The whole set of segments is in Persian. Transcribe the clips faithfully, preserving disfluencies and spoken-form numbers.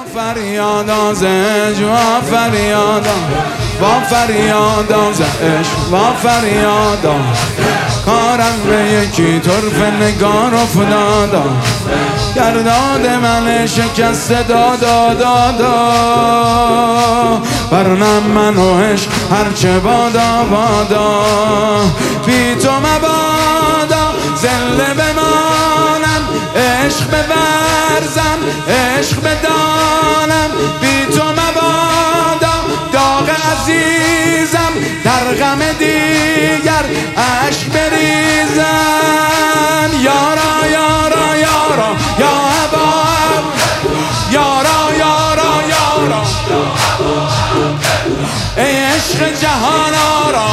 فریادا ز عشق وا فریادا وا فریادا ز عشق وا فریادا کارم به یکی طرف نگار افتادا گرداد من شکست دادا دادا برنم من و عشق هرچه بادا بادا بی تو مبادا زنده بمانم عشق بورزم عشق بدانم بی تو مبادا داغ عزیزم در غم دیگر عشق بریزم یارا یارا یارا یا حباب یارا یارا یارا ای عشق جهان آرا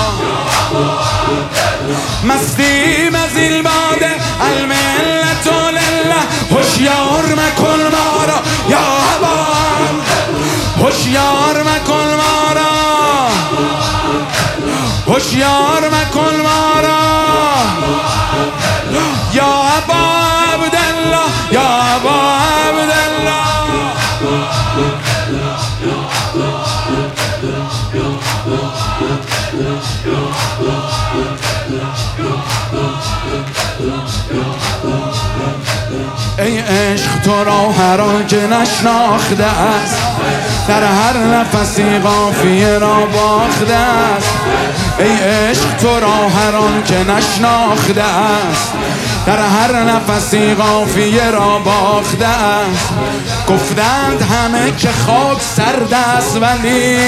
مستیم از این باده الملت لله هوشیار مکن ما را یا حباب هوشیار مکن ما را هوشیار مکن ما را یا ابا عبدالله یا ابا عبدالله ای عشق تو را هر آن که نشناخته است در هر نفسی قافیه را باخته است ای عشق تو را هر آن که نشناخته است در هر نفسی قافیه را باخته است گفتند همه که خاک سرد است ولی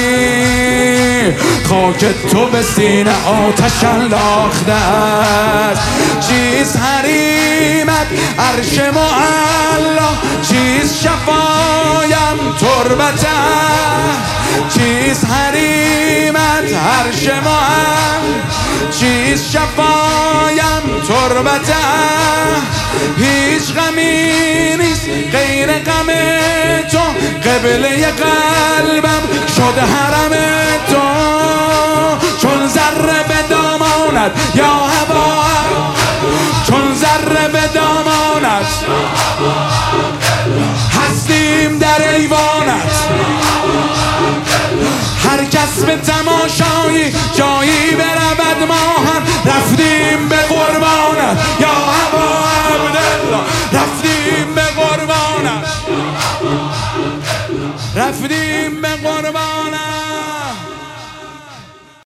خاک تو به سینه آتش انداخته است چیز حریمت عرش معلا چیز شفایم تربته چیز حریمت عرش معلا چیز شفایم تربته هیچ غمی نیست غیر غم تو قبله قلبم شده حرم تو چون ذره به دامانت یا هوا چون ذره به دامانت هستیم در ایوانت هر کس به تماشایی جا